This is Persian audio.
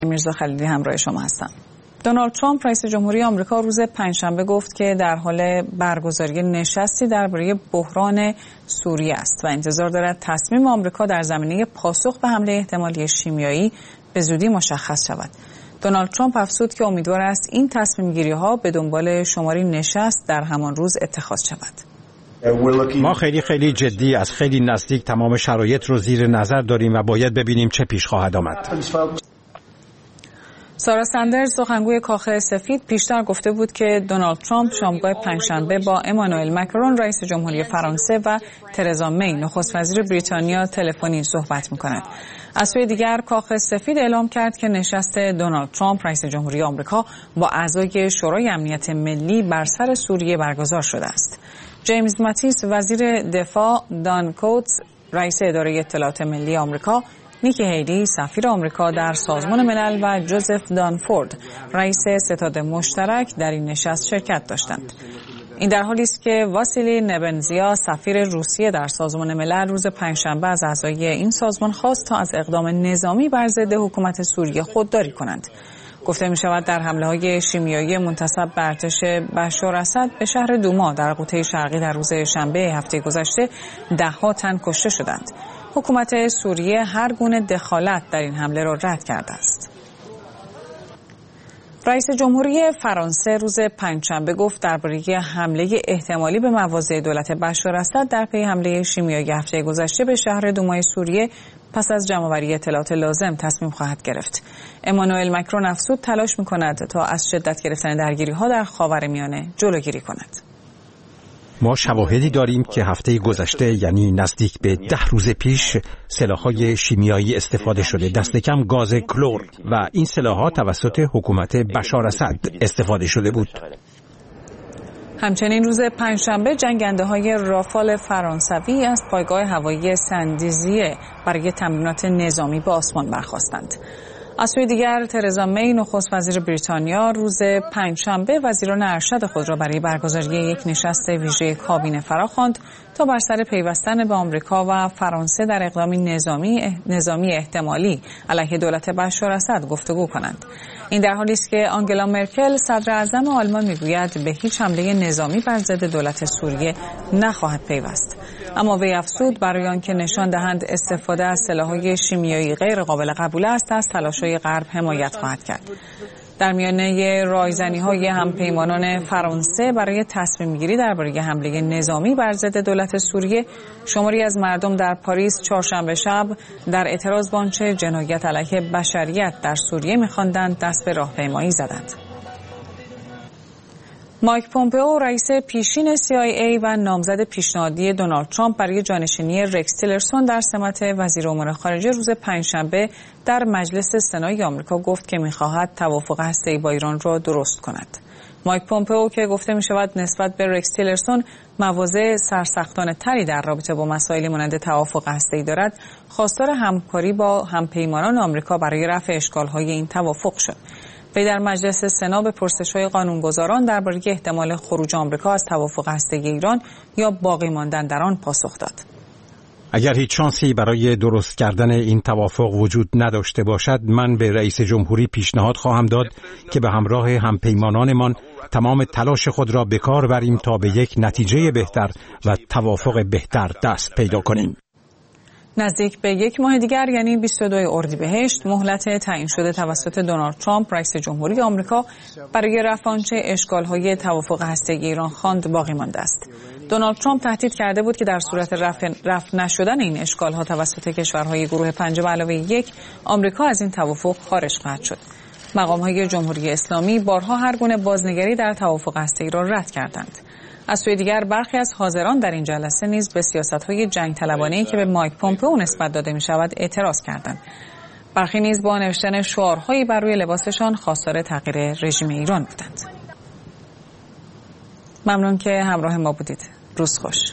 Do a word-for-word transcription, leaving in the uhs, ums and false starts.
میرزا خلیلی همراه شما هستم. دونالد ترامپ رئیس جمهوری آمریکا روز پنجشنبه گفت که در حال برگزاری نشستی درباره بحران سوریه است و انتظار دارد تصمیم آمریکا در زمینه پاسخ به حمله احتمالی شیمیایی به زودی مشخص شود. دونالد ترامپ افزود که امیدوار است این تصمیم گیری ها به دنبال شماری نشست در همان روز اتخاذ شود. ما خیلی خیلی جدی از خیلی نزدیک تمام شرایط رو زیر نظر داریم و باید ببینیم چه پیش خواهد آمد. سارا سندرز سخنگوی کاخ سفید پیشتر گفته بود که دونالد ترامپ شامگاه پنجشنبه با امانوئل مکرون رئیس جمهوری فرانسه و ترزا می نخست وزیر بریتانیا تلفنی صحبت می‌کند. از سوی دیگر کاخ سفید اعلام کرد که نشست دونالد ترامپ رئیس جمهوری آمریکا با اعضای شورای امنیت ملی بر سر سوریه برگزار شده است. جیمز ماتیس وزیر دفاع، دان کوتس رئیس اداره اطلاعات ملی آمریکا، نیکی هیلی سفیر آمریکا در سازمان ملل و جوزف دانفورد رئیس ستاد مشترک در این نشست شرکت داشتند. این در حالی است که واسیلی نبنزیا سفیر روسیه در سازمان ملل روز پنجشنبه از اعضای این سازمان خواست تا از اقدام نظامی بر ضد حکومت سوریه خودداری کنند. گفته می شود در حمله های شیمیایی منتسب به ارتش بشار اسد به شهر دوما در قوطه شرقی در روز شنبه هفته گذشته ده ها تن کشته شدند. حکومت سوریه هر گونه دخالت در این حمله را رد کرده است. رئیس جمهوری فرانسه روز پنجشنبه گفت درباره حمله احتمالی به مواضع دولت بشار اسد در پی حمله شیمیایی هفته گذشته به شهر دومای سوریه پس از جمع‌آوری اطلاعات لازم تصمیم خواهد گرفت. امانوئل مکرون افزود تلاش می‌کند تا از شدت گرفتن درگیری‌ها در خاورمیانه جلوگیری کند. ما شواهدی داریم که هفته گذشته یعنی نزدیک به ده روز پیش سلاح‌های شیمیایی استفاده شده، دست کم گاز کلور، و این سلاح‌ها توسط حکومت بشار اسد استفاده شده بود. همچنین روز پنجشنبه جنگنده‌های رافال فرانسوی از پایگاه هوایی سندیزیه برای تمرینات نظامی به آسمان برخاستند. از سوی دیگر ترزا می نخست وزیر بریتانیا روز پنجشنبه وزیران ارشد خود را برای برگزاری یک نشست ویژه کابینه فراخواند تا بر سر پیوستن به آمریکا و فرانسه در اقدامی نظامی نظامی احتمالی علیه دولت بشار اسد گفتگو کنند. این در حالی است که آنگلا مرکل صدر اعظم آلمان میگوید به هیچ حمله نظامی بر ضد دولت سوریه نخواهد پیوست. اما وی افزود برای آنکه نشان دهند استفاده از سلاح‌های شیمیایی غیر قابل قبول است از تلاش‌های غرب حمایت خواهد کرد. در میانه رایزنی‌های همپیمانان فرانسه برای تصمیم گیری درباره حمله نظامی بر ضد دولت سوریه، شماری از مردم در پاریس چهارشنبه شب در اعتراض به آنچه جنایت علیه بشریت در سوریه می‌خواندند دست به راهپیمایی زدند. مایک پومپئو رئیس پیشین سی آی ای و نامزد پیشنهادی دونالد ترامپ برای جانشینی رکس تیلرسون در سمت وزیر امور خارجه روز پنجشنبه در مجلس سنای آمریکا گفت که می‌خواهد توافق هسته‌ای با ایران را درست کند. مایک پومپئو که گفته می‌شود نسبت به رکس تیلرسون مواضع سرسختانه تری در رابطه با مسائل مانند توافق هسته‌ای دارد، خواستار همکاری با همپیمانان آمریکا برای رفع اشکال‌های این توافق شد. وی در مجلس سنا به پرسش‌های قانونگذاران درباره احتمال خروج آمریکا از توافق هسته‌ای ایران یا باقی ماندن در آن پاسخ داد. اگر هیچ شانسی برای درست کردن این توافق وجود نداشته باشد، من به رئیس جمهوری پیشنهاد خواهم داد که به همراه همپیمانانمان تمام تلاش خود را به کار بریم تا به یک نتیجه بهتر و توافق بهتر دست پیدا کنیم. نزدیک به یک ماه دیگر یعنی بیست و دوم اردیبهشت مهلت تعیین شده توسط دونالد ترامپ رئیس جمهوری آمریکا برای رفع آنچه اشکال‌های توافق هسته‌ای ایران خواند باقی مانده است. دونالد ترامپ تهدید کرده بود که در صورت رفع, رفع نشدن این اشکال‌ها توسط کشورهای گروه پنج به علاوه یک، آمریکا از این توافق خارج خواهد شد. مقام‌های جمهوری اسلامی بارها هر گونه بازنگری در توافق هسته‌ای را رد کردند. از سوی دیگر برخی از حاضران در این جلسه نیز به سیاست‌های جنگ طلبانه‌ای که به مایک پومپئو نسبت داده می‌شود اعتراض کردند. برخی نیز با نوشتن شعارهایی بر روی لباسشان خواستار تغییر رژیم ایران بودند. ممنون که همراه ما بودید. روز خوش.